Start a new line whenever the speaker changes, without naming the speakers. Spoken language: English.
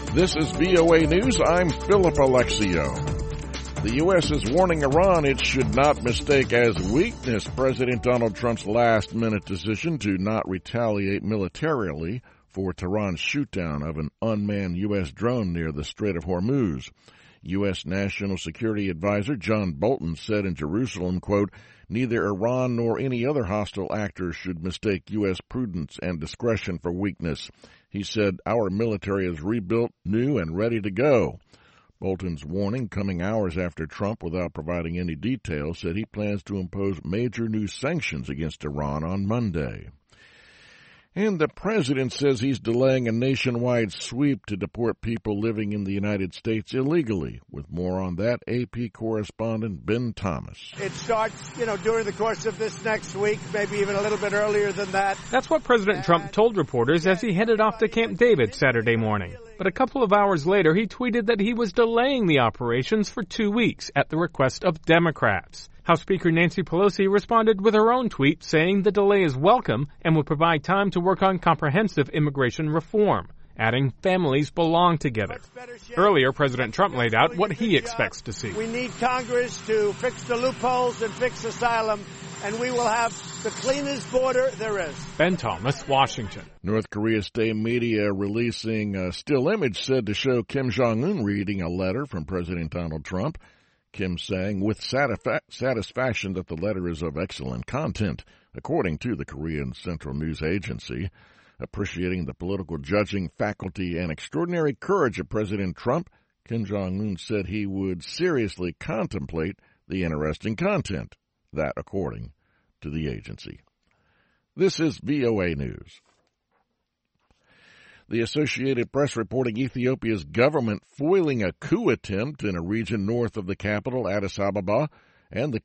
This is VOA News. I'm Philip Alexio. The U.S. is warning Iran it should not mistake as weakness President Donald Trump's last-minute decision to not retaliate militarily for Tehran's shoot-down of an unmanned U.S. drone near the Strait of Hormuz. U.S. National Security Advisor John Bolton said in Jerusalem, quote, "Neither Iran nor any other hostile actor should mistake U.S. prudence and discretion for weakness." He said, "Our military is rebuilt, new, and ready to go." Bolton's warning, coming hours after Trump, without providing any details, said he plans to impose major new sanctions against Iran on Monday. And the president says he's delaying a nationwide sweep to deport people living in the United States illegally. With more on that, AP correspondent Ben Thomas.
It starts, during the course of this next week, maybe even a little bit earlier than that.
That's what President Trump told reporters as he headed off to Camp David Saturday morning. But a couple of hours later, he tweeted that he was delaying the operations for 2 weeks at the request of Democrats. House Speaker Nancy Pelosi responded with her own tweet saying the delay is welcome and would provide time to work on comprehensive immigration reform, adding families belong together. Earlier, President Trump laid out what he expects to see.
We need Congress to fix the loopholes and fix asylum, and we will have the cleanest border there is.
Ben Thomas, Washington.
North Korea state media releasing a still image said to show Kim Jong-un reading a letter from President Donald Trump. Kim saying with satisfaction that the letter is of excellent content, according to the Korean Central News Agency. Appreciating the political judging faculty and extraordinary courage of President Trump, Kim Jong-un said he would seriously contemplate the interesting content. That, according to the agency. This is VOA News. The Associated Press reporting Ethiopia's government foiling a coup attempt in a region north of the capital, Addis Ababa, and the